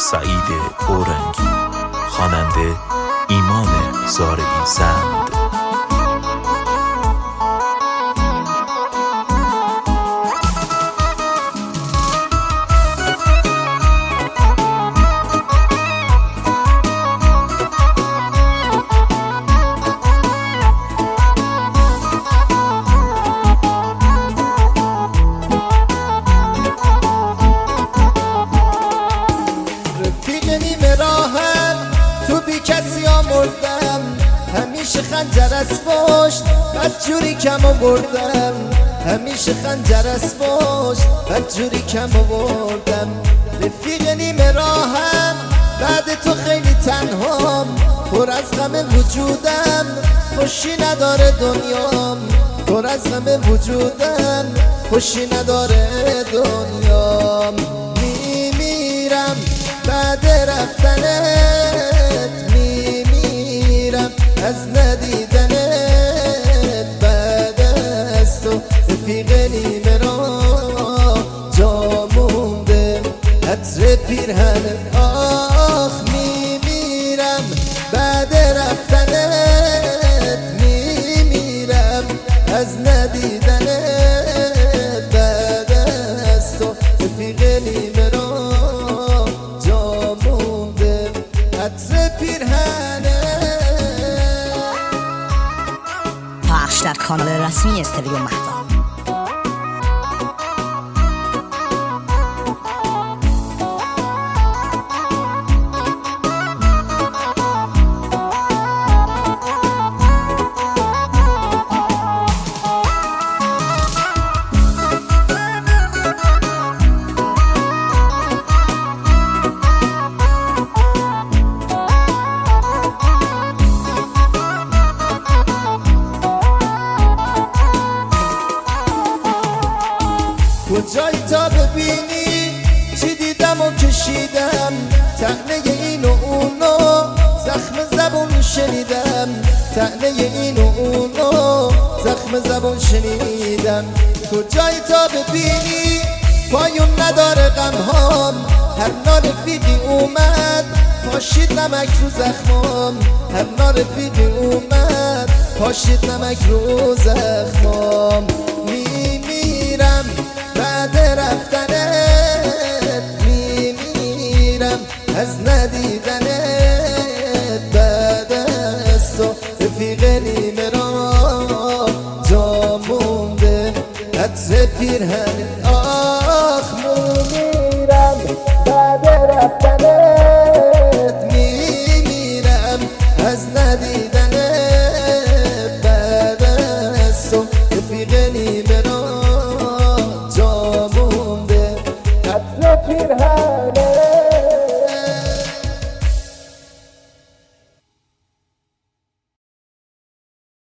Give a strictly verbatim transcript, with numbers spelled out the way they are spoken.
سعید اورنگی، خواننده ایمان زارعی زند. کسی آمردم همیشه خنجر از پشت بدجوری کم آوردم همیشه خنجر از پشت بدجوری کم آوردم رفیق نیمه راهم بعد تو خیلی تنهام پر از غم وجودم خوشی نداره دنیام پر از غم وجودم خوشی نداره دنیام میمیرم بعد رفتنت از ندیدنت بعد از تو رفیق نیمه را جا مونده عطر پیرهنت آخ میمیرم بعد رفتنت میمیرم از ندیدنت بعد از تو رفیق نیمه را جا مونده عطر پیرهنت. پخش در کانال رسمی استودیو مهتاب. کجایی تا ببینی چی دیدم و کشیدم طعنه این و اونو زخم زبون شنیدم طعنه این و اونو زخم زبون شنیدم کجایی تا ببینی پایون نداره غمهام هر نارفیقی اومد پاشید نمک رو زخمام هر نارفیقی اومد پاشید نمک رو زخمام میمیرم بعد رفتنت میمیرم از ندیدنت بعد از تو رفیق نیمه را جا مونده عطر پیرهنت